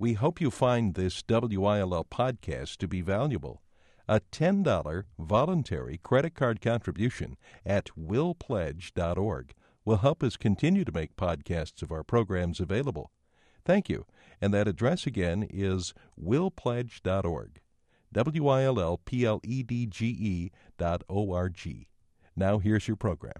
We hope you find this WILL podcast to be valuable. A $10 voluntary credit card contribution at willpledge.org will help us continue to make podcasts of our programs available. Thank you. And that address again is willpledge.org. WILLPLEDGE.org. Now here's your program.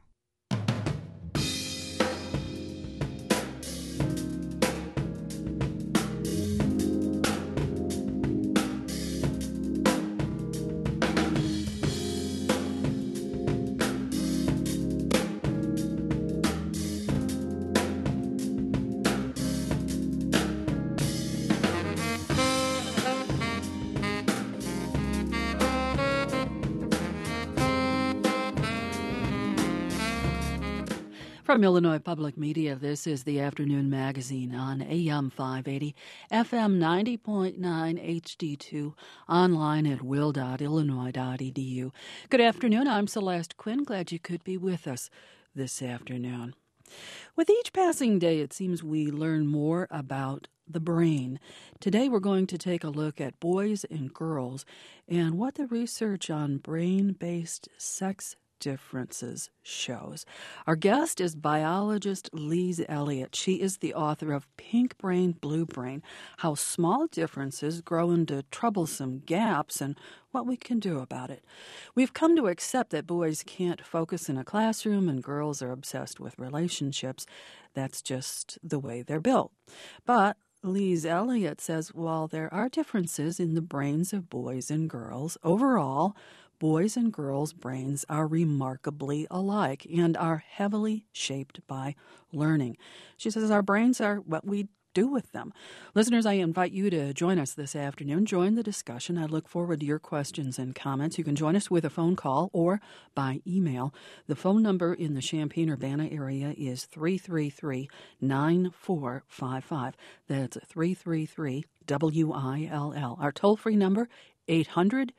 From Illinois Public Media, this is the Afternoon Magazine on AM 580, FM 90.9 HD2, online at will.illinois.edu. Good afternoon, I'm Celeste Quinn. Glad you could be with us this afternoon. With each passing day, it seems we learn more about the brain. Today we're going to take a look at boys and girls and what the research on brain-based sex differences shows. Our guest is biologist Lise Eliot. She is the author of Pink Brain, Blue Brain, How Small Differences Grow into Troublesome Gaps and What We Can Do About It. We've come to accept that boys can't focus in a classroom and girls are obsessed with relationships. That's just the way they're built. But Lise Eliot says while there are differences in the brains of boys and girls, overall, boys' and girls' brains are remarkably alike and are heavily shaped by learning. She says our brains are what we do with them. Listeners, I invite you to join us this afternoon. Join the discussion. I look forward to your questions and comments. You can join us with a phone call or by email. The phone number in the Champaign-Urbana area is 333-9455. That's 333-WILL. Our toll-free number, 800-222-9455,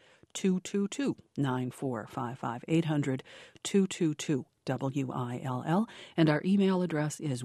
800-222-WILL, and our email address is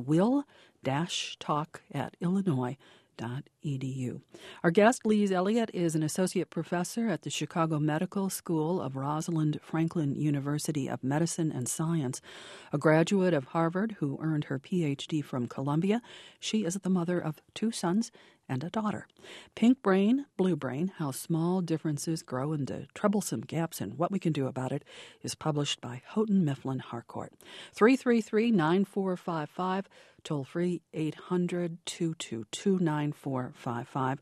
will-talk@illinois.edu. Our guest, Lise Eliot, is an associate professor at the Chicago Medical School of Rosalind Franklin University of Medicine and Science, a graduate of Harvard who earned her Ph.D. from Columbia. She is the mother of 2 sons and a daughter. Pink Brain, Blue Brain, How Small Differences Grow into Troublesome Gaps and What We Can Do About It is published by Houghton Mifflin Harcourt. 333-9455, toll free 800-222-9455,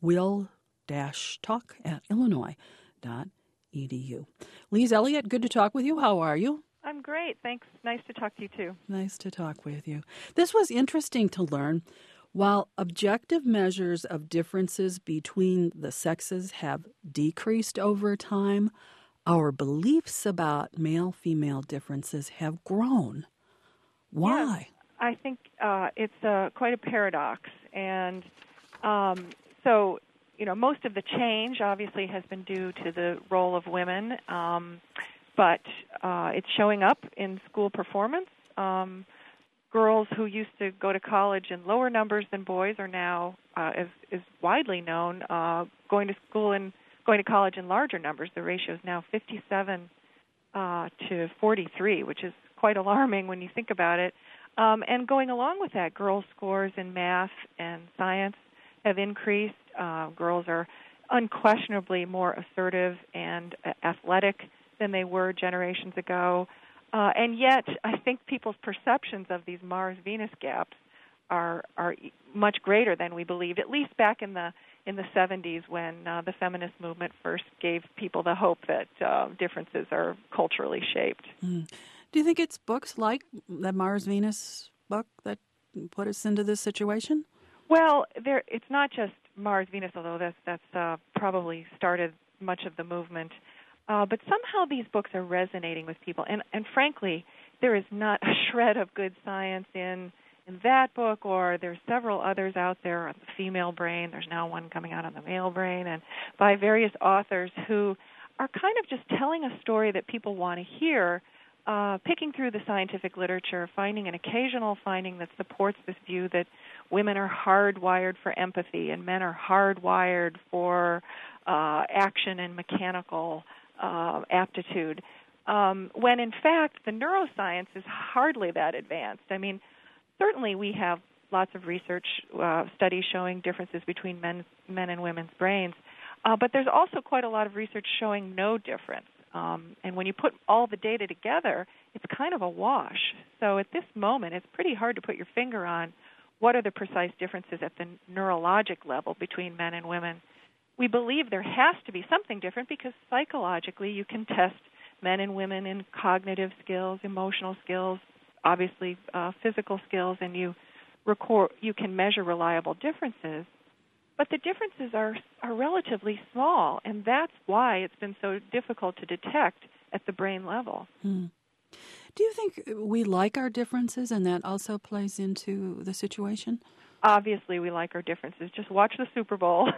will-talk@illinois.edu. Lise Eliot, good to talk with you. How are you? I'm great. Thanks. Nice to talk to you, too. Nice to talk with you. This was interesting to learn. While objective measures of differences between the sexes have decreased over time, our beliefs about male-female differences have grown. Why? Yes, I think it's quite a paradox. And so, most of the change obviously has been due to the role of women, but it's showing up in school performance. Girls who used to go to college in lower numbers than boys are now, as is widely known, going to college in larger numbers. The ratio is now 57 to 43, which is quite alarming when you think about it. And going along with that, girls' scores in math and science have increased. Girls are unquestionably more assertive and athletic than they were generations ago. And yet, I think people's perceptions of these Mars-Venus gaps are much greater than we believed, at least back in the 70s when the feminist movement first gave people the hope that differences are culturally shaped. Do you think it's books like the Mars-Venus book that put us into this situation? Well, it's not just Mars-Venus, although that's probably started much of the movement. But somehow these books are resonating with people. And frankly, there is not a shred of good science in that book, or there's several others out there on the female brain. There's now one coming out on the male brain, and by various authors who are kind of just telling a story that people want to hear, picking through the scientific literature, finding an occasional finding that supports this view that women are hardwired for empathy and men are hardwired for action and mechanical aptitude, when in fact the neuroscience is hardly that advanced. I mean, certainly we have lots of research studies showing differences between men and women's brains, but there's also quite a lot of research showing no difference. And when you put all the data together, it's kind of a wash. So at this moment, it's pretty hard to put your finger on what are the precise differences at the neurologic level between men and women. We believe there has to be something different because psychologically you can test men and women in cognitive skills, emotional skills, obviously physical skills, and you can measure reliable differences. But the differences are relatively small, and that's why it's been so difficult to detect at the brain level. Do you think we like our differences, and that also plays into the situation? Obviously, we like our differences. Just watch the Super Bowl.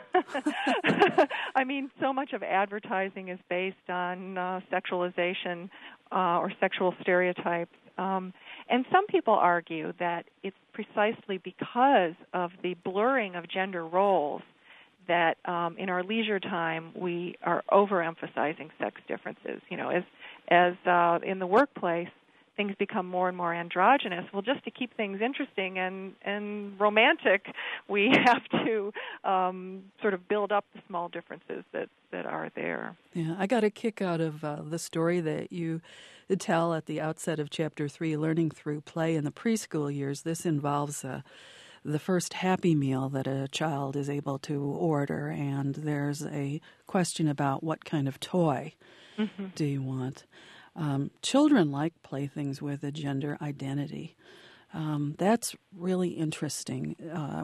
I mean, so much of advertising is based on sexualization or sexual stereotypes. And some people argue that it's precisely because of the blurring of gender roles that in our leisure time we are overemphasizing sex differences. You know, as in the workplace things become more and more androgynous, well, just to keep things interesting and romantic, we have to sort of build up the small differences that are there. Yeah, I got a kick out of the story that you tell at the outset of Chapter 3, Learning Through Play in the Preschool Years. This involves the first Happy Meal that a child is able to order, and there's a question about what kind of toy do you want. Children like playthings with a gender identity. That's really interesting.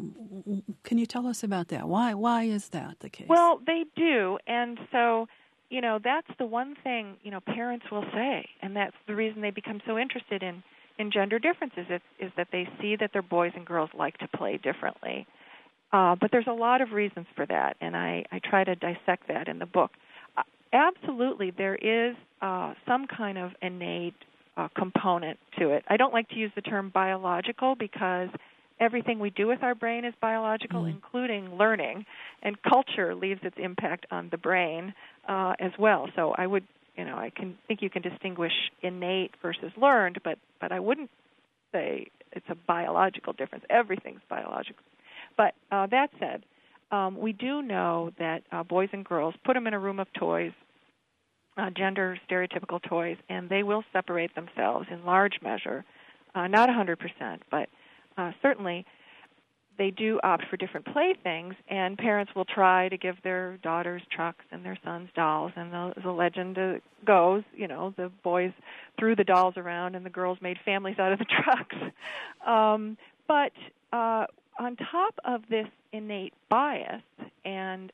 Can you tell us about that? Why is that the case? Well, they do, and so, you know, that's the one thing, you know, parents will say, and that's the reason they become so interested in gender differences is that they see that their boys and girls like to play differently. But there's a lot of reasons for that, and I try to dissect that in the book. Absolutely, there is some kind of innate component to it. I don't like to use the term biological because everything we do with our brain is biological, including learning, and culture leaves its impact on the brain as well. So I would, you know, I think you can distinguish innate versus learned, but I wouldn't say it's a biological difference. Everything's biological. But that said, we do know that boys and girls, put them in a room of toys, gender stereotypical toys, and they will separate themselves in large measure, not 100%, but certainly they do opt for different playthings, and parents will try to give their daughters trucks and their sons dolls, and the legend goes, you know, the boys threw the dolls around and the girls made families out of the trucks. But on top of this innate bias, and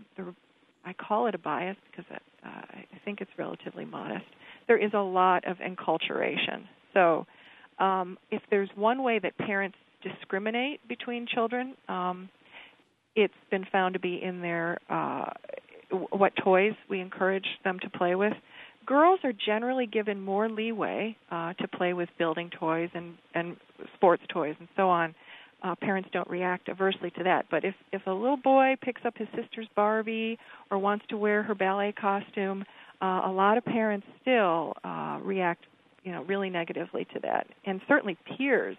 I call it a bias because I think it's relatively modest, there is a lot of enculturation. So if there's one way that parents discriminate between children, it's been found to be in their what toys we encourage them to play with. Girls are generally given more leeway to play with building toys and sports toys and so on. Parents don't react aversely to that. But if a little boy picks up his sister's Barbie or wants to wear her ballet costume, a lot of parents still react, you know, really negatively to that. And certainly peers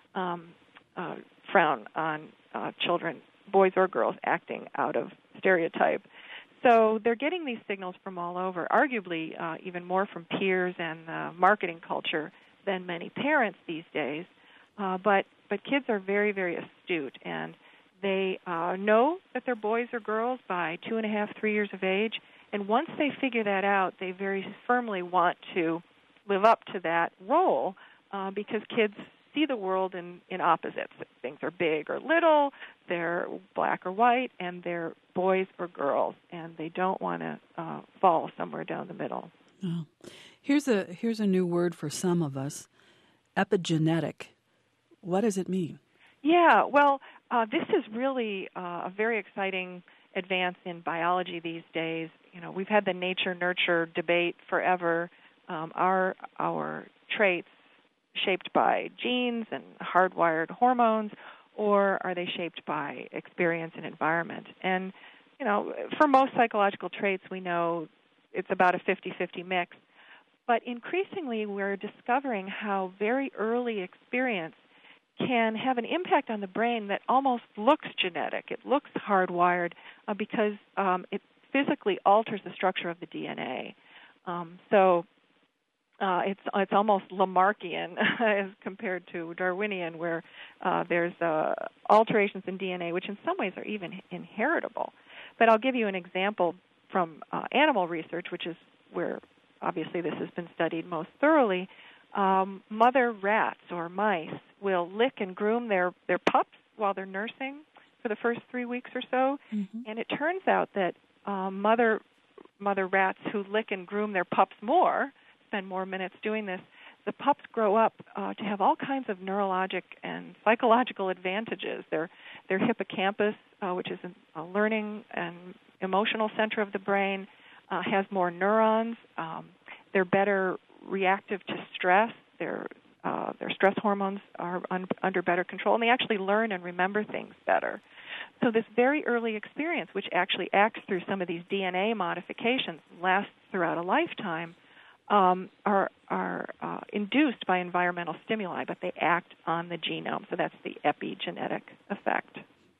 frown on children, boys or girls, acting out of stereotype. So they're getting these signals from all over, arguably even more from peers and marketing culture than many parents these days. But kids are very, very astute, and they know that they're boys or girls by 2.5, 3 years of age. And once they figure that out, they very firmly want to live up to that role because kids see the world in opposites. Things are big or little, they're black or white, and they're boys or girls, and they don't want to fall somewhere down the middle. Oh. Here's a new word for some of us, epigenetic. What does it mean? Yeah, well, this is really a very exciting advance in biology these days. You know, we've had the nature-nurture debate forever. Are our traits shaped by genes and hardwired hormones, or are they shaped by experience and environment? And, for most psychological traits, we know it's about a 50-50 mix. But increasingly, we're discovering how very early experience can have an impact on the brain that almost looks genetic. It looks hardwired because it physically alters the structure of the DNA. It's almost Lamarckian as compared to Darwinian, where there's alterations in DNA, which in some ways are even inheritable. But I'll give you an example from animal research, which is where obviously this has been studied most thoroughly. Mother rats or mice will lick and groom their pups while they're nursing for the first 3 weeks or so. Mm-hmm. And it turns out that mother rats who lick and groom their pups more, spend more minutes doing this, the pups grow up to have all kinds of neurologic and psychological advantages. Their hippocampus, which is a learning and emotional center of the brain, has more neurons. They're better reactive to stress. Their stress hormones are under better control, and they actually learn and remember things better. So this very early experience, which actually acts through some of these DNA modifications, lasts throughout a lifetime, are induced by environmental stimuli, but they act on the genome. So that's the epigenetic effect.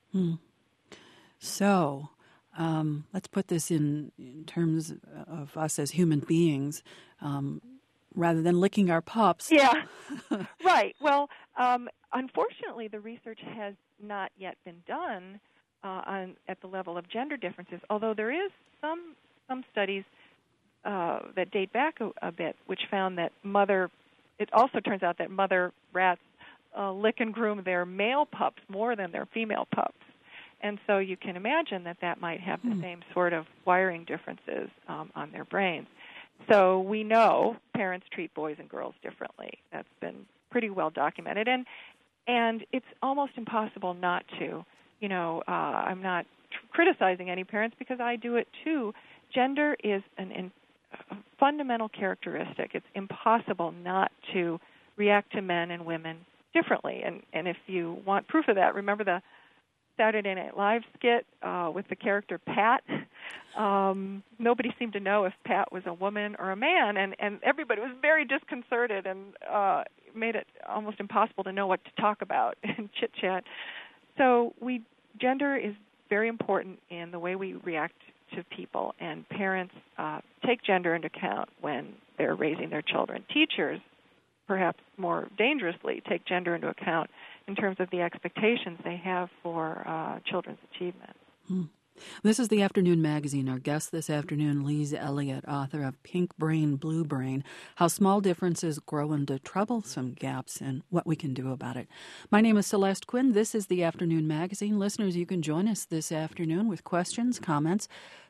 So let's put this in terms of us as human beings, rather than licking our pups. Yeah, right. Well, unfortunately, the research has not yet been done at the level of gender differences, although there is some studies that date back a bit, which found that it also turns out that mother rats lick and groom their male pups more than their female pups. And so you can imagine that might have the same sort of wiring differences on their brains. So we know parents treat boys and girls differently. That's been pretty well documented. And it's almost impossible not to. I'm not criticizing any parents because I do it too. Gender is a fundamental characteristic. It's impossible not to react to men and women differently. And if you want proof of that, remember the Saturday Night Live skit with the character Pat. Nobody seemed to know if Pat was a woman or a man, and everybody was very disconcerted and made it almost impossible to know what to talk about and chit-chat. So gender is very important in the way we react to people, and parents take gender into account when they're raising their children. Teachers, perhaps more dangerously, take gender into account in terms of the expectations they have for children's achievement. This is the Afternoon Magazine. Our guest this afternoon, Lise Eliot, author of Pink Brain, Blue Brain, How Small Differences Grow into Troublesome Gaps and What We Can Do About It. My name is Celeste Quinn. This is the Afternoon Magazine. Listeners, you can join us this afternoon with questions, comments,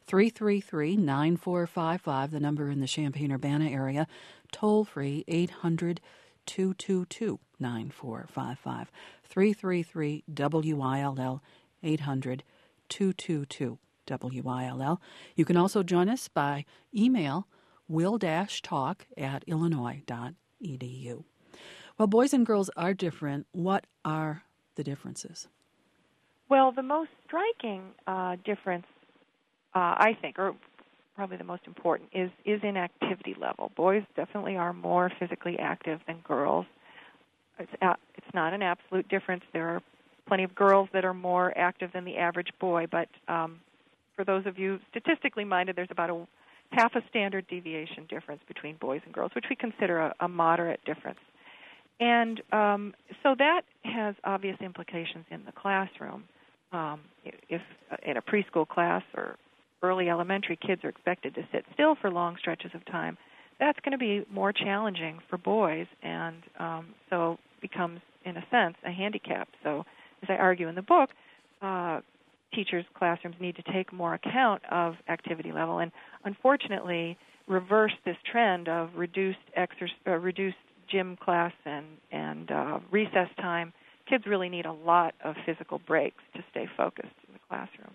333-9455, the number in the Champaign-Urbana area, toll-free 800-222-9455, 333-WILL, 800-222-WILL. You can also join us by email, will-talk@illinois.edu. Well, boys and girls are different. What are the differences? Well, the most striking difference, I think, or probably the most important, is in activity level. Boys definitely are more physically active than girls. It's not an absolute difference. There are plenty of girls that are more active than the average boy, but for those of you statistically minded, there's about half a standard deviation difference between boys and girls, which we consider a moderate difference. And so that has obvious implications in the classroom. If in a preschool class or early elementary, kids are expected to sit still for long stretches of time, that's going to be more challenging for boys, and so becomes, in a sense, a handicap. So as I argue in the book, teachers' classrooms need to take more account of activity level and, unfortunately, reverse this trend of reduced gym class and recess time. Kids really need a lot of physical breaks to stay focused in the classroom.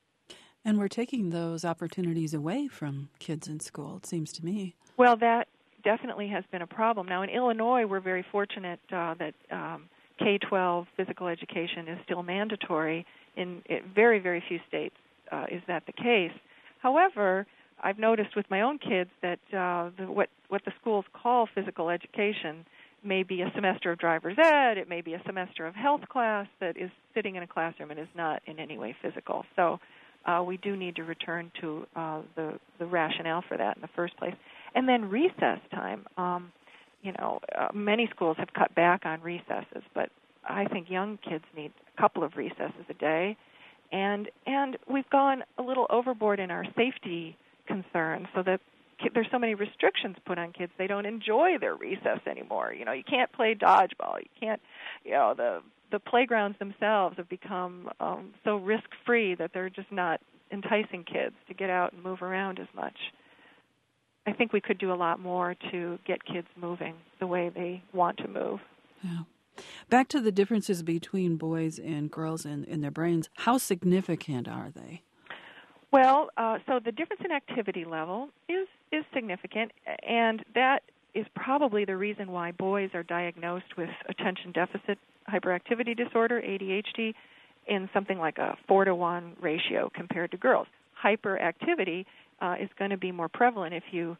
And we're taking those opportunities away from kids in school, it seems to me. Well, that definitely has been a problem. Now, in Illinois, we're very fortunate that K-12 physical education is still mandatory. In very, very few states is that the case. However, I've noticed with my own kids that what the schools call physical education may be a semester of driver's ed, it may be a semester of health class that is sitting in a classroom and is not in any way physical. So we do need to return to the rationale for that in the first place. And then recess time. Many schools have cut back on recesses, but I think young kids need a couple of recesses a day. And we've gone a little overboard in our safety concerns so that there's so many restrictions put on kids. They don't enjoy their recess anymore. You can't play dodgeball. You can't, the playgrounds themselves have become so risk-free that they're just not enticing kids to get out and move around as much. I think we could do a lot more to get kids moving the way they want to move. Yeah. Back to the differences between boys and girls in their brains. How significant are they? Well, so the difference in activity level is significant, and that is probably the reason why boys are diagnosed with attention deficit hyperactivity disorder, ADHD, in something like a 4-to-1 ratio compared to girls. Hyperactivity is going to be more prevalent if you,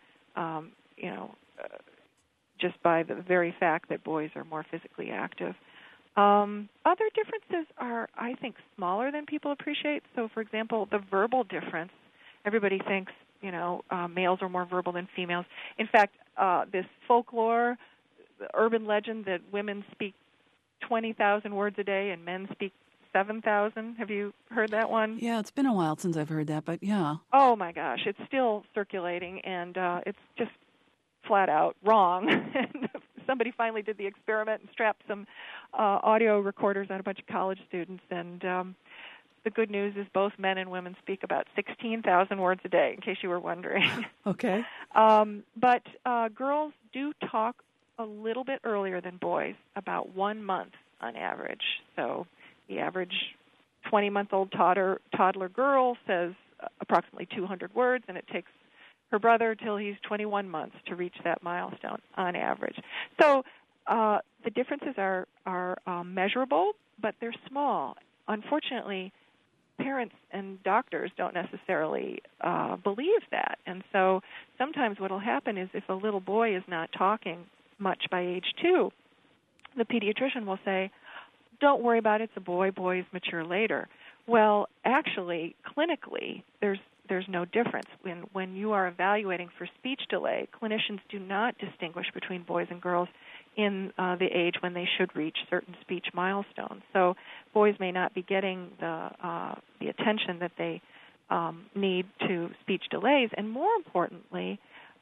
just by the very fact that boys are more physically active. Other differences are, I think, smaller than people appreciate. So, for example, the verbal difference. Everybody thinks, males are more verbal than females. In fact, this folklore, the urban legend that women speak 20,000 words a day and men speak 7,000. Have you heard that one? Yeah, it's been a while since I've heard that, but yeah. Oh, my gosh. It's still circulating, and it's just flat out wrong. Somebody finally did the experiment and strapped some audio recorders on a bunch of college students, and the good news is both men and women speak about 16,000 words a day, in case you were wondering. Okay. But girls do talk a little bit earlier than boys, about 1 month on average. So the average 20-month-old toddler girl says approximately 200 words, and it takes her brother till he's 21 months to reach that milestone on average. So the differences are measurable, but they're small. Unfortunately, parents and doctors don't necessarily believe that. And so sometimes what will happen is if a little boy is not talking much by age 2, the pediatrician will say, don't worry about it, it's a boy, boys mature later. Well, actually, clinically, there's no difference. When you are evaluating for speech delay, clinicians do not distinguish between boys and girls in the age when they should reach certain speech milestones. So boys may not be getting the attention that they need to speech delays, and more importantly,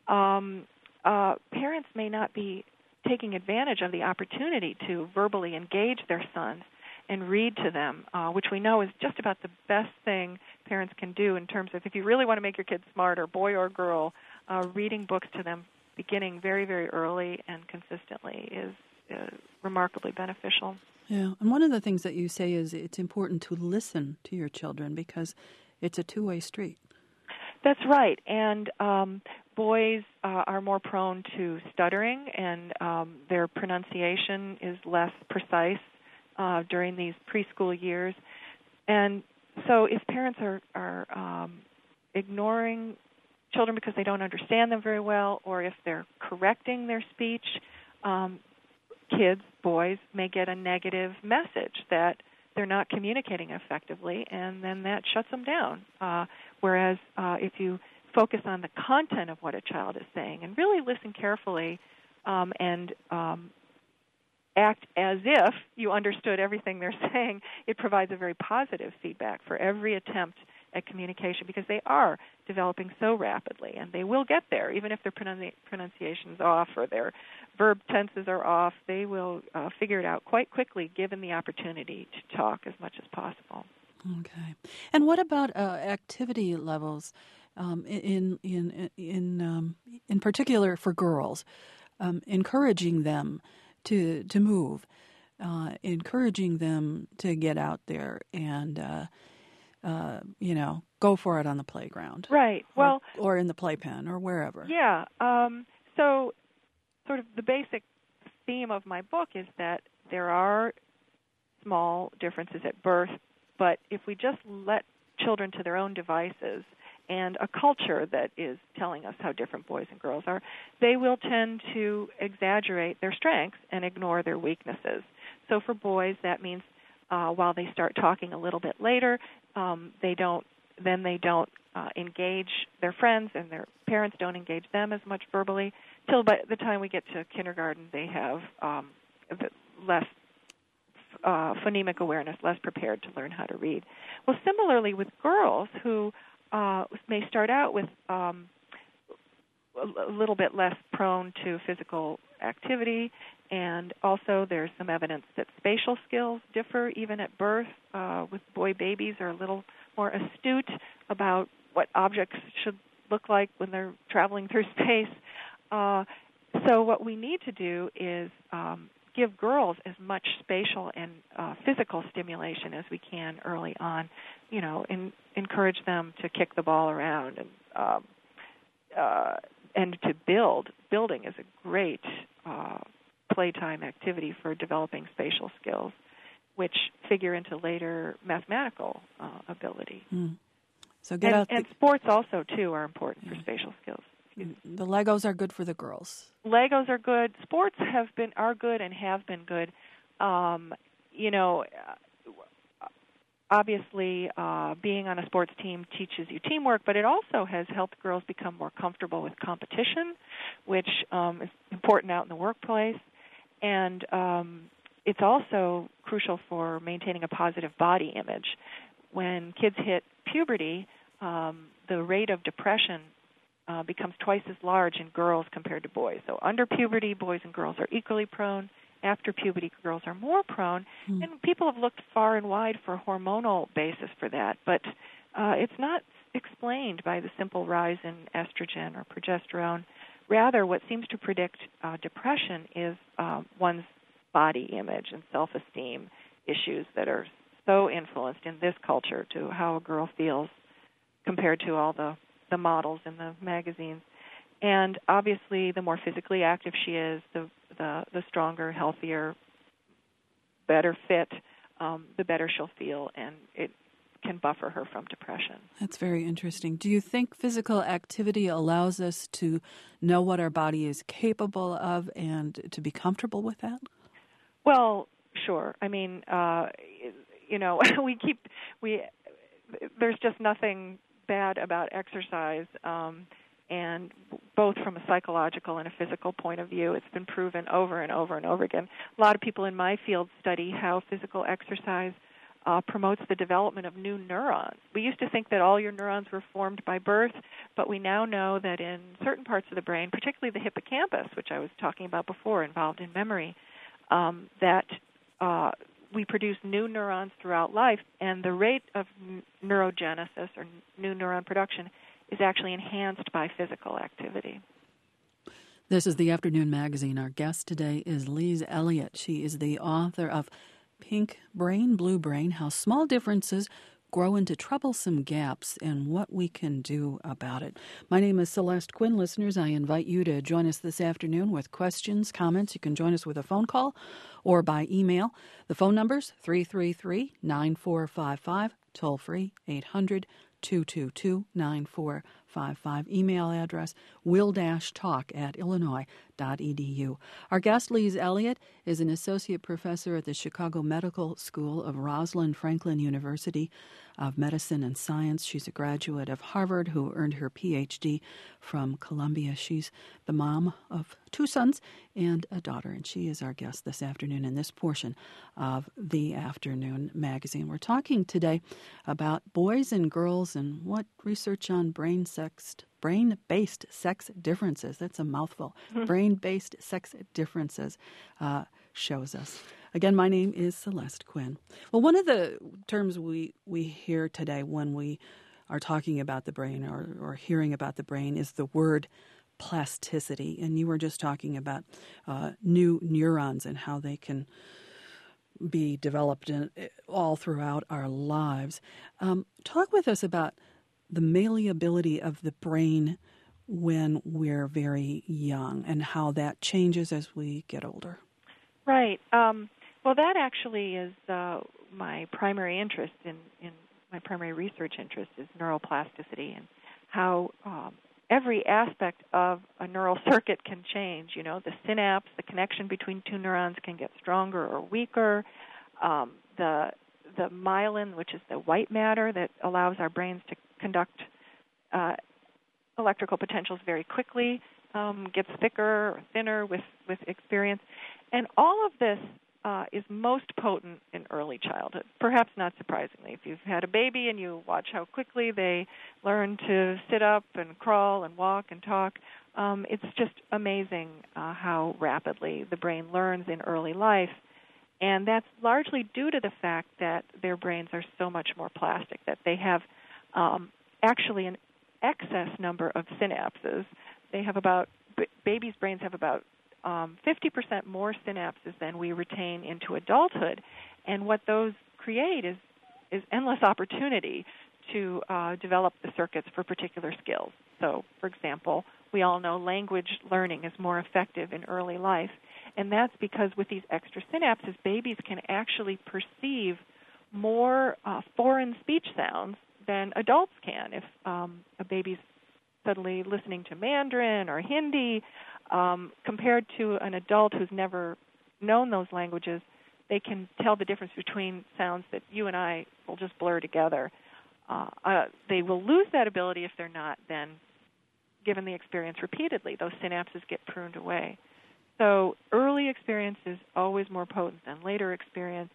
parents may not be taking advantage of the opportunity to verbally engage their sons and read to them, which we know is just about the best thing parents can do in terms of if you really want to make your kids smarter, boy or girl, reading books to them beginning very, very early and consistently is remarkably beneficial. Yeah, and one of the things that you say is it's important to listen to your children because it's a two-way street. That's right, and boys are more prone to stuttering, and their pronunciation is less precise during these preschool years. And so if parents are ignoring children because they don't understand them very well, or if they're correcting their speech, kids, boys, may get a negative message that they're not communicating effectively, and then that shuts them down. Whereas if you focus on the content of what a child is saying and really listen carefully and act as if you understood everything they're saying, it provides a very positive feedback for every attempt at communication because they are developing so rapidly, and they will get there. Even if their pronunciation's off or their verb tenses are off, they will figure it out quite quickly given the opportunity to talk as much as possible. Okay. And what about activity levels in particular for girls, encouraging them to move, encouraging them to get out there and go for it on the playground. Right. Or in the playpen or wherever. Yeah. So sort of the basic theme of my book is that there are small differences at birth, but if we just let children to their own devices and a culture that is telling us how different boys and girls are, they will tend to exaggerate their strengths and ignore their weaknesses. So for boys, that means while they start talking a little bit later, they don't engage their friends, and their parents don't engage them as much verbally. Till by the time we get to kindergarten, they have less phonemic awareness, less prepared to learn how to read. Well, similarly with girls who may start out with a little bit less prone to physical activity, and also there's some evidence that spatial skills differ even at birth. With boy babies are a little more astute about what objects should look like when they're traveling through space. So what we need to do is give girls as much spatial and physical stimulation as we can early on. Encourage them to kick the ball around and to build. Building is a great playtime activity for developing spatial skills, which figure into later mathematical ability. So and sports also too are important for spatial skills. The Legos are good for the girls. Legos are good. Sports are good and have been good. Obviously, being on a sports team teaches you teamwork, but it also has helped girls become more comfortable with competition, which is important out in the workplace. And it's also crucial for maintaining a positive body image. When kids hit puberty, the rate of depression becomes twice as large in girls compared to boys. So under puberty, boys and girls are equally prone. After puberty, girls are more prone. And people have looked far and wide for a hormonal basis for that, but it's not explained by the simple rise in estrogen or progesterone. Rather, what seems to predict depression is one's body image and self-esteem issues that are so influenced in this culture to how a girl feels compared to all the models in the magazines. And obviously, the more physically active she is, the stronger, healthier, better fit, the better she'll feel, and it can buffer her from depression. That's very interesting. Do you think physical activity allows us to know what our body is capable of and to be comfortable with that? Well, sure. I mean, there's just nothing bad about exercise, and both from a psychological and a physical point of view, it's been proven over and over and over again. A lot of people in my field study how physical exercise promotes the development of new neurons. We used to think that all your neurons were formed by birth, but we now know that in certain parts of the brain, particularly the hippocampus, which I was talking about before, involved in memory, that we produce new neurons throughout life, and the rate of neurogenesis or new neuron production is actually enhanced by physical activity. This is the Afternoon Magazine. Our guest today is Lise Eliot. She is the author of Pink Brain, Blue Brain, How Small Differences Grow into Troublesome Gaps and What We Can Do About It. My name is Celeste Quinn. Listeners, I invite you to join us this afternoon with questions, comments. You can join us with a phone call or by email. The phone number's 333-9455, toll free 800-222-9455. Email address will-talk@illinois.edu. Our guest, Lise Eliot, is an associate professor at the Chicago Medical School of Rosalind Franklin University of Medicine and Science. She's a graduate of Harvard who earned her Ph.D. from Columbia. She's the mom of 2 sons and a daughter, and she is our guest this afternoon in this portion of the Afternoon Magazine. We're talking today about boys and girls and what research on brain-based sex differences, that's a mouthful, brain-based sex differences shows us. Again, my name is Celeste Quinn. Well, one of the terms we hear today when we are talking about the brain or hearing about the brain is the word plasticity. And you were just talking about new neurons and how they can be developed all throughout our lives. Talk with us about the malleability of the brain when we're very young and how that changes as we get older. Right. Well, that actually is my primary interest in my primary research interest is neuroplasticity and how every aspect of a neural circuit can change. You know, the synapse, the connection between two neurons can get stronger or weaker. The myelin, which is the white matter that allows our brains to conduct electrical potentials very quickly, gets thicker or thinner with experience. And all of this is most potent in early childhood, perhaps not surprisingly. If you've had a baby and you watch how quickly they learn to sit up and crawl and walk and talk, it's just amazing how rapidly the brain learns in early life. And that's largely due to the fact that their brains are so much more plastic, that they have actually an excess number of synapses. They have babies' brains have about 50% more synapses than we retain into adulthood. And what those create is endless opportunity to develop the circuits for particular skills. So, for example, we all know language learning is more effective in early life. And that's because with these extra synapses, babies can actually perceive more foreign speech sounds than adults can. If a baby's suddenly listening to Mandarin or Hindi, compared to an adult who's never known those languages, they can tell the difference between sounds that you and I will just blur together. They will lose that ability if they're not then given the experience repeatedly. Those synapses get pruned away. So early experience is always more potent than later experience,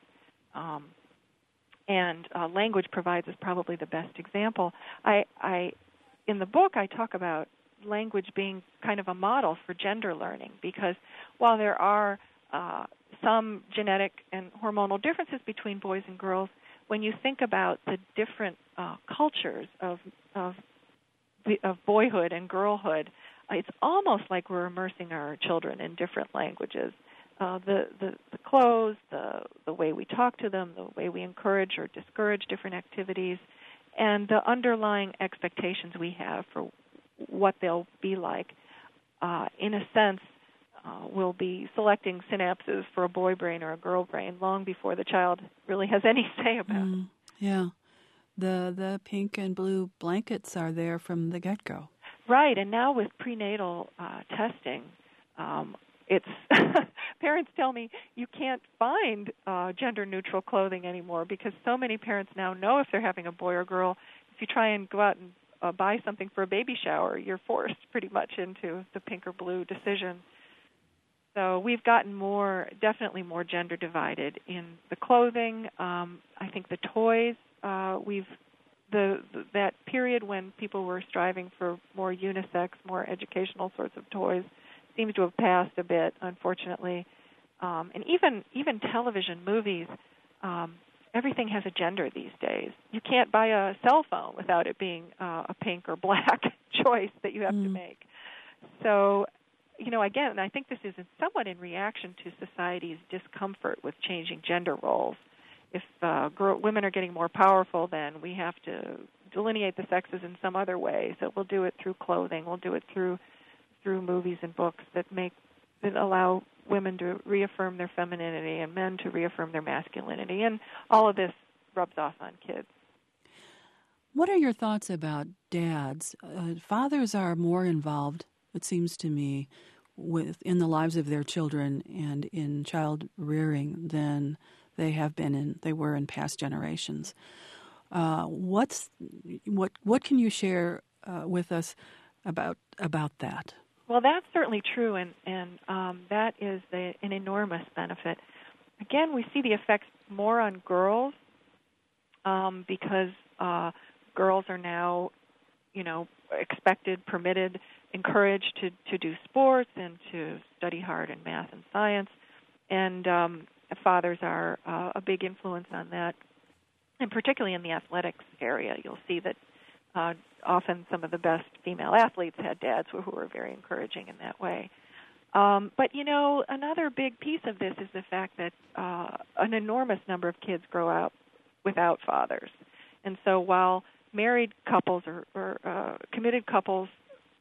and language provides us probably the best example. In the book, I talk about language being kind of a model for gender learning because while there are some genetic and hormonal differences between boys and girls, when you think about the different cultures of boyhood and girlhood, it's almost like we're immersing our children in different languages. The clothes, the way we talk to them, the way we encourage or discourage different activities, and the underlying expectations we have for what they'll be like, in a sense, we'll be selecting synapses for a boy brain or a girl brain long before the child really has any say about it. Yeah. The pink and blue blankets are there from the get-go. Right, and now with prenatal testing, it's parents tell me you can't find gender-neutral clothing anymore because so many parents now know if they're having a boy or girl. If you try and go out and buy something for a baby shower, you're forced pretty much into the pink or blue decision. So we've gotten definitely more gender divided in the clothing. I think the toys, that period when people were striving for more unisex, more educational sorts of toys seems to have passed a bit, unfortunately. And even television movies, everything has a gender these days. You can't buy a cell phone without it being a pink or black choice that you have to make. So, again, I think this is somewhat in reaction to society's discomfort with changing gender roles. If women are getting more powerful, then we have to delineate the sexes in some other way. So we'll do it through clothing. We'll do it through movies and books that allow women to reaffirm their femininity and men to reaffirm their masculinity. And all of this rubs off on kids. What are your thoughts about dads? Fathers are more involved, it seems to me, in the lives of their children and in child rearing than they were in past generations. What can you share with us about that? Well, that's certainly true, and that is an enormous benefit. Again, we see the effects more on girls because girls are now, expected, permitted, encouraged to do sports and to study hard in math and science, and fathers are a big influence on that, and particularly in the athletics area. You'll see that often some of the best female athletes had dads who were very encouraging in that way. But, another big piece of this is the fact that an enormous number of kids grow up without fathers. And so while married couples or committed couples,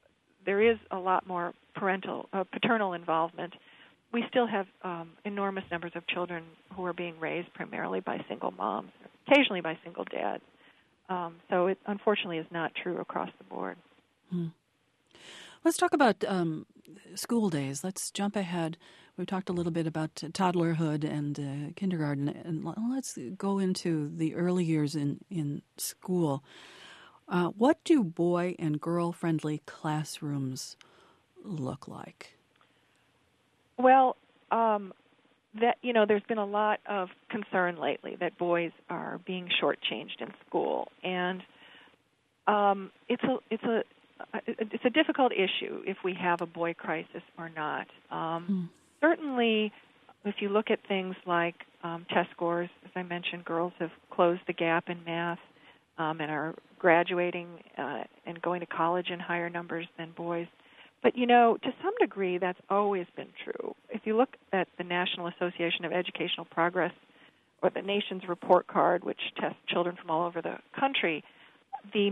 there is a lot more paternal involvement, we still have enormous numbers of children who are being raised primarily by single moms, occasionally by single dads. So it unfortunately is not true across the board. Let's talk about school days. Let's jump ahead. We talked a little bit about toddlerhood and kindergarten, and let's go into the early years in school. What do boy and girl-friendly classrooms look like? Well, there's been a lot of concern lately that boys are being shortchanged in school, and it's a difficult issue if we have a boy crisis or not. Certainly, if you look at things like test scores, as I mentioned, girls have closed the gap in math and are graduating and going to college in higher numbers than boys. But, to some degree, that's always been true. If you look at the National Association of Educational Progress, or the nation's report card, which tests children from all over the country, the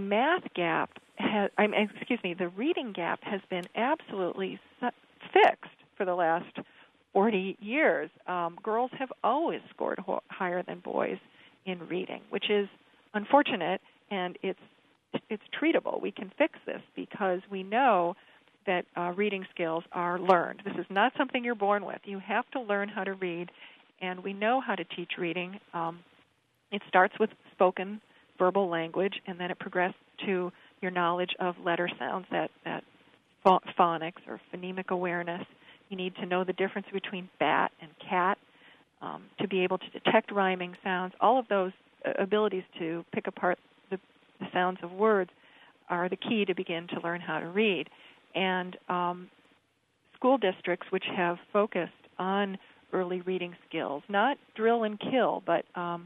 reading gap has been absolutely fixed for the last 40 years. Girls have always scored higher than boys in reading, which is unfortunate, and it's treatable. We can fix this because we know that reading skills are learned. This is not something you're born with. You have to learn how to read, and we know how to teach reading. It starts with spoken verbal language, and then it progresses to your knowledge of letter sounds, that phonics or phonemic awareness. You need to know the difference between bat and cat to be able to detect rhyming sounds. All of those abilities to pick apart the sounds of words are the key to begin to learn how to read. And school districts which have focused on early reading skills, not drill and kill, but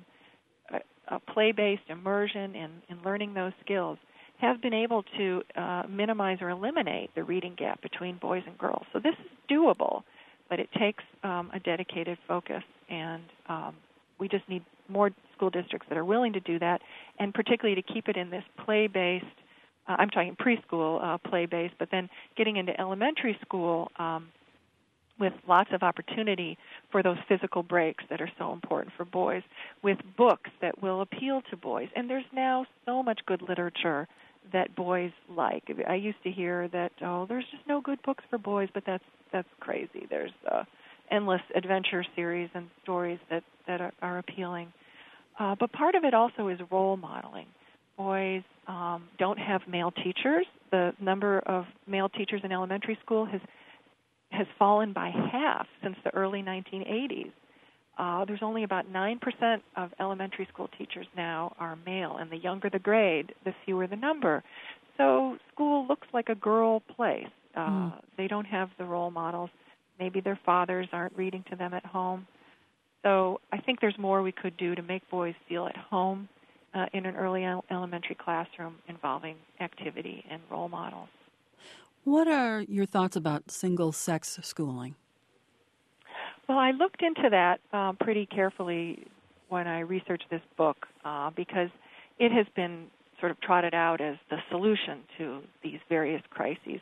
a play-based immersion in learning those skills, have been able to minimize or eliminate the reading gap between boys and girls. So this is doable, but it takes a dedicated focus, and we just need more school districts that are willing to do that, and particularly to keep it in this play-based, I'm talking preschool play-based, but then getting into elementary school with lots of opportunity for those physical breaks that are so important for boys, with books that will appeal to boys. And there's now so much good literature that boys like. I used to hear that, there's just no good books for boys, but that's crazy. There's endless adventure series and stories that are appealing. But part of it also is role modeling. Boys don't have male teachers. The number of male teachers in elementary school has fallen by half since the early 1980s. There's only about 9% of elementary school teachers now are male, and the younger the grade, the fewer the number. So school looks like a girl place. They don't have the role models. Maybe their fathers aren't reading to them at home. So I think there's more we could do to make boys feel at home in an early elementary classroom involving activity and role models. What are your thoughts about single-sex schooling? Well, I looked into that pretty carefully when I researched this book because it has been sort of trotted out as the solution to these various crises.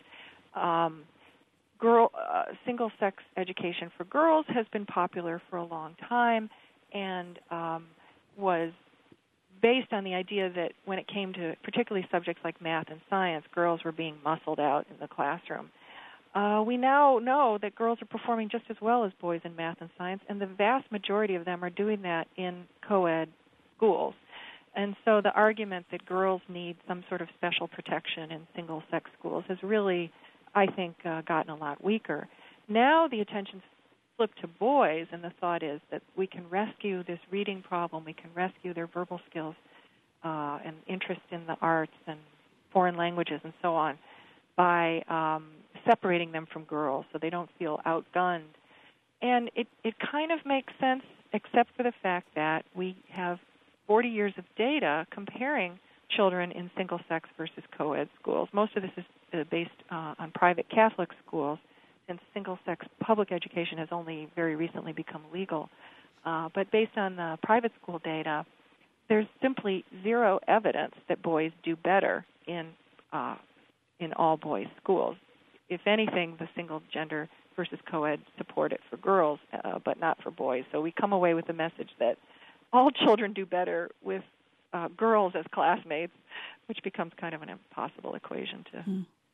Single-sex education for girls has been popular for a long time and was based on the idea that when it came to particularly subjects like math and science, girls were being muscled out in the classroom. We now know that girls are performing just as well as boys in math and science, and the vast majority of them are doing that in co-ed schools. And so the argument that girls need some sort of special protection in single-sex schools has really, I think, gotten a lot weaker. Now the attention's flipped to boys, and the thought is that we can rescue this reading problem, we can rescue their verbal skills and interest in the arts and foreign languages and so on by separating them from girls so they don't feel outgunned. And it kind of makes sense, except for the fact that we have 40 years of data comparing children in single-sex versus co-ed schools. Most of this is based on private Catholic schools, since single-sex public education has only very recently become legal. But based on the private school data, there's simply zero evidence that boys do better in all-boys schools. if anything, the single gender versus co-ed support it for girls, but not for boys. So we come away with the message that all children do better with girls as classmates, which becomes kind of an impossible equation to.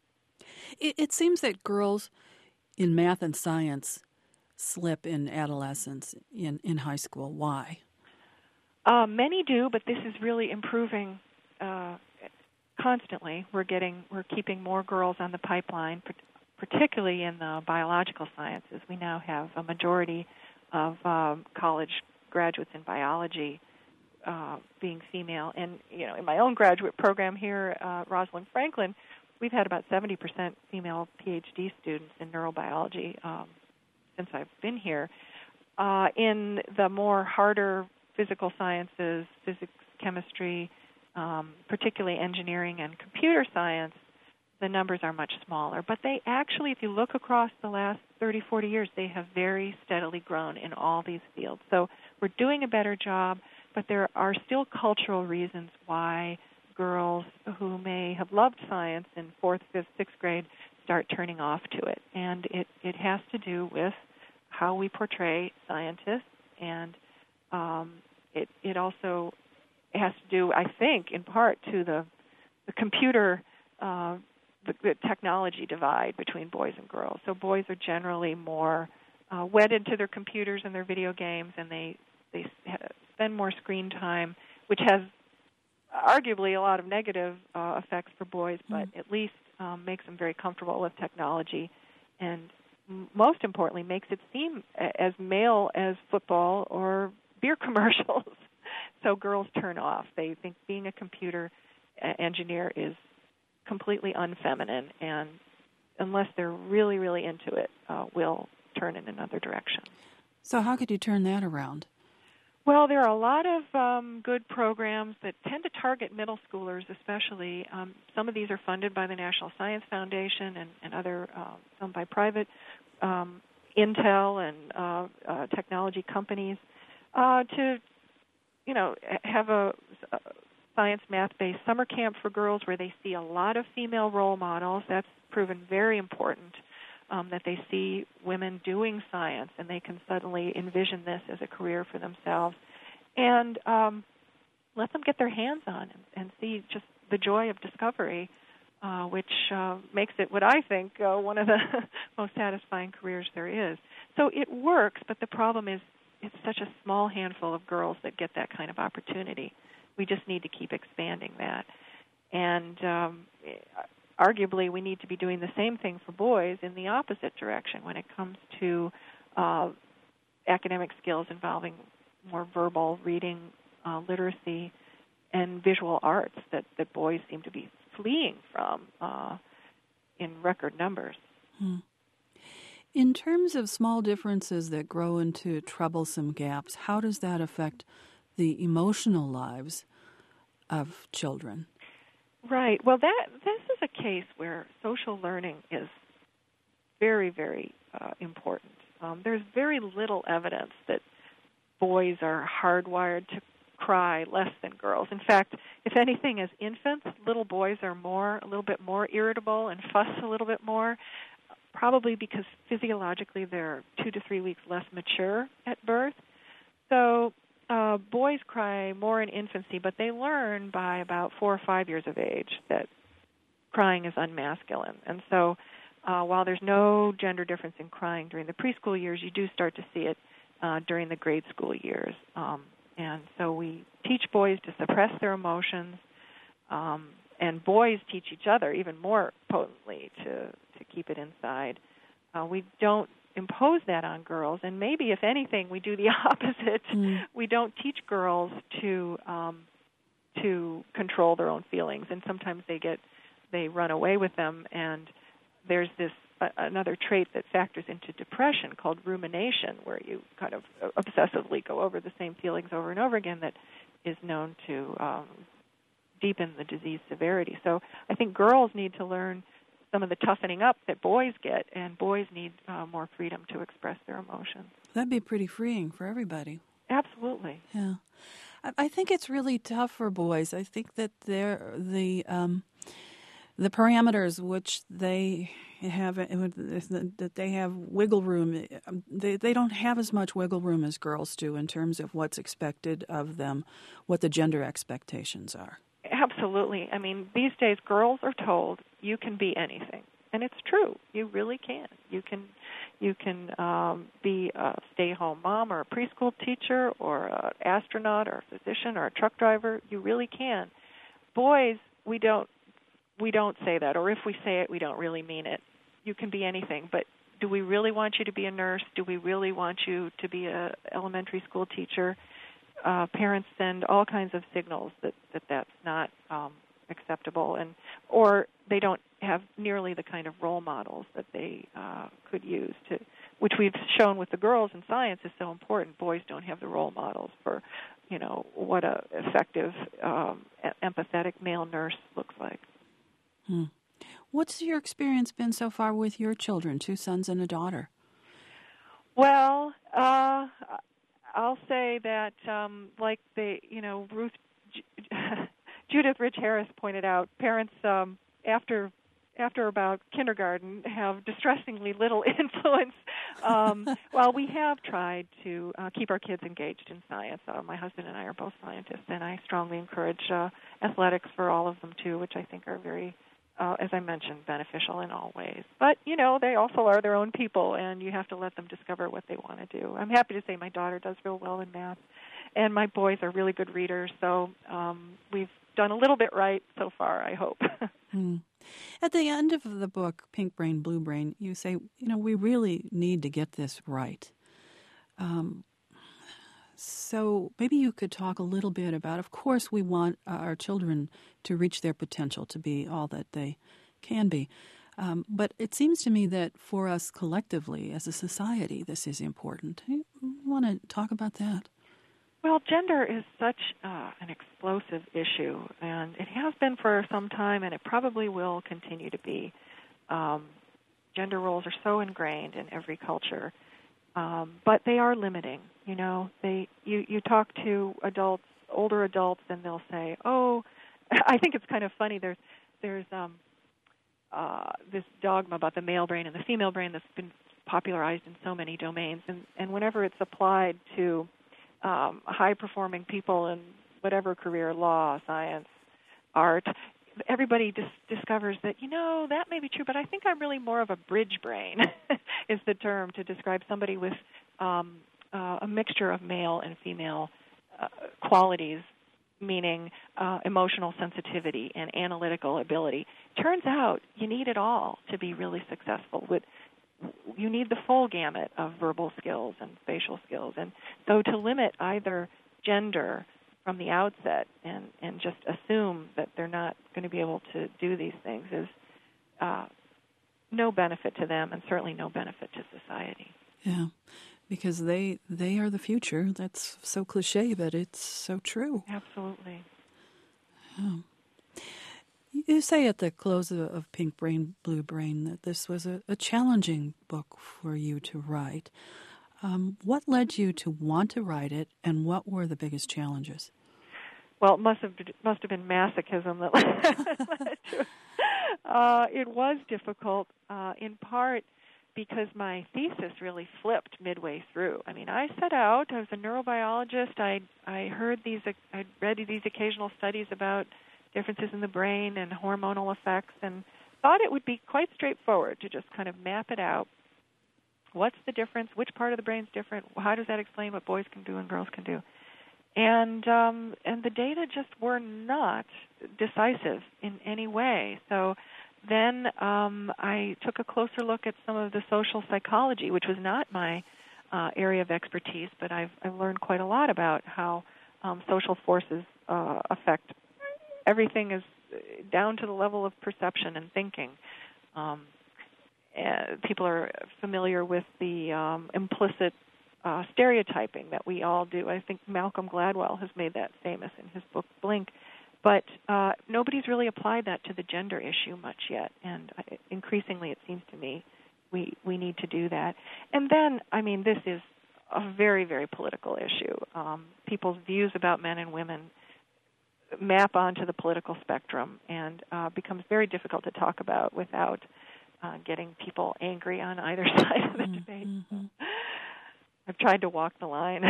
It seems that girls in math and science slip in adolescence, in high school. Why? Many do, but this is really improving constantly. We're keeping more girls on the pipeline, particularly in the biological sciences. We now have a majority of college graduates in biology being female. And, in my own graduate program here at Rosalind Franklin, we've had about 70% female PhD students in neurobiology since I've been here. In the more harder physical sciences, physics, chemistry, particularly engineering and computer science, the numbers are much smaller. But they actually, if you look across the last 30, 40 years, they have very steadily grown in all these fields. So we're doing a better job, but there are still cultural reasons why girls who may have loved science in 4th, 5th, 6th grade start turning off to it. And it has to do with how we portray scientists, and it also has to do, I think, in part to the computer, the technology divide between boys and girls. So boys are generally more wedded to their computers and their video games, and they spend more screen time, which has arguably a lot of negative effects for boys, but at least makes them very comfortable with technology, and most importantly, makes it seem as male as football or beer commercials. So girls turn off. They think being a computer engineer is completely unfeminine, and unless they're really, really into it, will turn in another direction. So how could you turn that around? Well, there are a lot of good programs that tend to target middle schoolers especially. Some of these are funded by the National Science Foundation and other, some by private, Intel and technology companies, to, have a science, math-based summer camp for girls where they see a lot of female role models. That's proven very important, that they see women doing science and they can suddenly envision this as a career for themselves. And let them get their hands on and see just the joy of discovery, which makes it what I think one of the most satisfying careers there is. So it works, but the problem is it's such a small handful of girls that get that kind of opportunity. We just need to keep expanding that. And arguably we need to be doing the same thing for boys in the opposite direction when it comes to academic skills involving more verbal reading, literacy, and visual arts that boys seem to be fleeing from in record numbers. In terms of small differences that grow into troublesome gaps, how does that affect the emotional lives of children? Right. Well, this is a case where social learning is very, very important. There's very little evidence that boys are hardwired to cry less than girls. In fact, if anything, as infants, little boys are a little bit more irritable and fuss a little bit more, probably because physiologically they're 2 to 3 weeks less mature at birth. So boys cry more in infancy, but they learn by about 4 or 5 years of age that crying is unmasculine. And so while there's no gender difference in crying during the preschool years, you do start to see it during the grade school years. And so we teach boys to suppress their emotions, and boys teach each other even more potently to keep it inside. We don't impose that on girls, and maybe, if anything, we do the opposite. We don't teach girls to control their own feelings, and sometimes they run away with them. And there's this another trait that factors into depression called rumination, where you kind of obsessively go over the same feelings over and over again, that is known to deepen the disease severity. So I think girls need to learn some of the toughening up that boys get, and boys need more freedom to express their emotions. That'd be pretty freeing for everybody. Absolutely. Yeah. I think it's really tough for boys. I think that the parameters which they have, that they have wiggle room. They don't have as much wiggle room as girls do in terms of what's expected of them, what the gender expectations are. Absolutely. I mean, these days girls are told you can be anything, and it's true. You really can. You can be a stay-at-home mom or a preschool teacher or an astronaut or a physician or a truck driver. You really can. Boys, we don't say that, or if we say it, we don't really mean it. You can be anything, but do we really want you to be a nurse? Do we really want you to be an elementary school teacher? Parents send all kinds of signals that that's not acceptable, or they don't have nearly the kind of role models that they could use, which we've shown with the girls in science is so important. Boys don't have the role models for, what a effective, empathetic male nurse looks like. What's your experience been so far with your children, 2 sons and a daughter? Well, I'll say that, like Judith Rich Harris pointed out, parents after about kindergarten have distressingly little influence. While we have tried to keep our kids engaged in science. My husband and I are both scientists, and I strongly encourage athletics for all of them too, which I think are very, as I mentioned, beneficial in all ways. But, they also are their own people, and you have to let them discover what they want to do. I'm happy to say my daughter does real well in math, and my boys are really good readers, so we've done a little bit right so far, I hope. At the end of the book, Pink Brain, Blue Brain, you say, we really need to get this right. So maybe you could talk a little bit about, of course, we want our children to reach their potential, to be all that they can be. But it seems to me that for us collectively as a society, this is important. You want to talk about that? Well, gender is such an explosive issue, and it has been for some time, and it probably will continue to be. Gender roles are so ingrained in every culture, but they are limiting. You talk to adults, older adults, and they'll say, "Oh," I think it's kind of funny. There's this dogma about the male brain and the female brain that's been popularized in so many domains, and whenever it's applied to high-performing people in whatever career, law, science, art, everybody discovers that, that may be true, but I think I'm really more of a bridge brain is the term to describe somebody with a mixture of male and female qualities, meaning emotional sensitivity and analytical ability. Turns out you need it all to be really successful. You need the full gamut of verbal skills and spatial skills. And so to limit either gender from the outset and just assume that they're not going to be able to do these things is no benefit to them and certainly no benefit to society. Yeah, because they are the future. That's so cliche, but it's so true. Absolutely. Yeah. You say at the close of Pink Brain, Blue Brain that this was a challenging book for you to write. What led you to want to write it, and what were the biggest challenges? Well, it must have been masochism that led to it. It was difficult, in part because my thesis really flipped midway through. I mean, I set out. I was a neurobiologist. I read these occasional studies about differences in the brain and hormonal effects, and thought it would be quite straightforward to just kind of map it out. What's the difference? Which part of the brain's different? How does that explain what boys can do and girls can do? And the data just were not decisive in any way. So then I took a closer look at some of the social psychology, which was not my area of expertise, but I've learned quite a lot about how social forces affect everything, is down to the level of perception and thinking. People are familiar with the implicit stereotyping that we all do. I think Malcolm Gladwell has made that famous in his book Blink. But nobody's really applied that to the gender issue much yet, and increasingly it seems to me we need to do that. And then, I mean, this is a very, very political issue. People's views about men and women map onto the political spectrum and becomes very difficult to talk about without getting people angry on either side of the debate. Mm-hmm. I've tried to walk the line.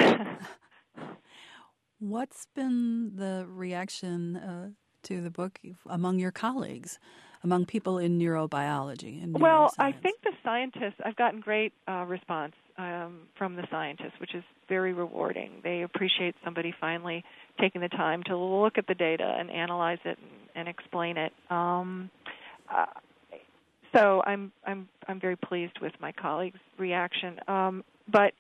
What's been the reaction to the book among your colleagues, among people in neurobiology and neuroscience? Well, I think the scientists, I've gotten great response from the scientists, which is very rewarding. They appreciate somebody finally taking the time to look at the data and analyze it and explain it. So I'm very pleased with my colleagues' reaction. But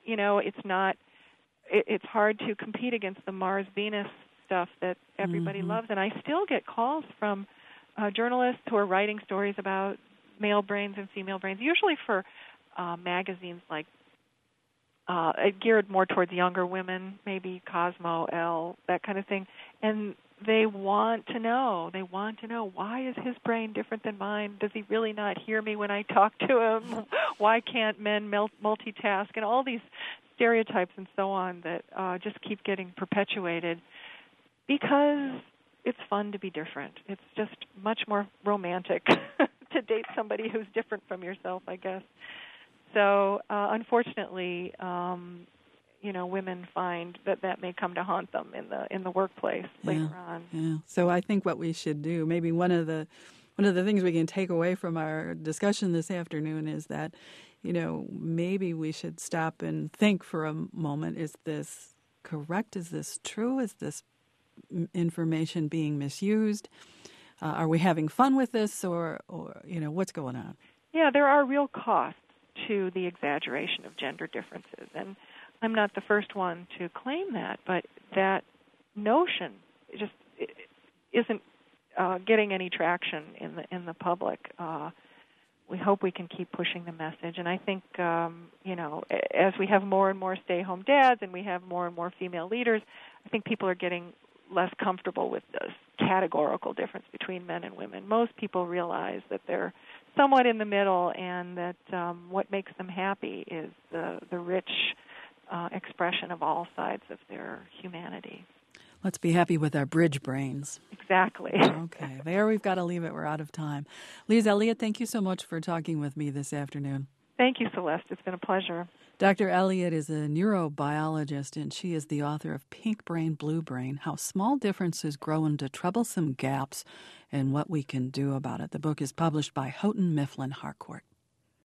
it's hard to compete against the Mars-Venus stuff that everybody loves, and I still get calls from journalists who are writing stories about male brains and female brains, usually for magazines like geared more towards younger women, maybe Cosmo, Elle, that kind of thing. And they want to know, why is his brain different than mine? Does he really not hear me when I talk to him? Why can't men multitask? And all these stereotypes and so on that just keep getting perpetuated because it's fun to be different. It's just much more romantic to date somebody who's different from yourself, I guess. So, unfortunately, women find that may come to haunt them in the workplace later on. Yeah. So I think what we should do, maybe one of the things we can take away from our discussion this afternoon is that, maybe we should stop and think for a moment: is this correct? Is this true? Is this information being misused? Are we having fun with this, or what's going on? Yeah, there are real costs to the exaggeration of gender differences, and I'm not the first one to claim that, but that notion just isn't getting any traction in the public. We hope we can keep pushing the message, and I think as we have more and more stay-home dads and we have more and more female leaders, I think people are getting less comfortable with this categorical difference between men and women. Most people realize that they're somewhat in the middle, and that what makes them happy is the rich expression of all sides of their humanity. Let's be happy with our bridge brains. Exactly. Okay. There, we've got to leave it. We're out of time. Lise Eliot, thank you so much for talking with me this afternoon. Thank you, Celeste. It's been a pleasure. Dr. Eliot is a neurobiologist, and she is the author of Pink Brain, Blue Brain, How Small Differences Grow into Troublesome Gaps and What We Can Do About It. The book is published by Houghton Mifflin Harcourt.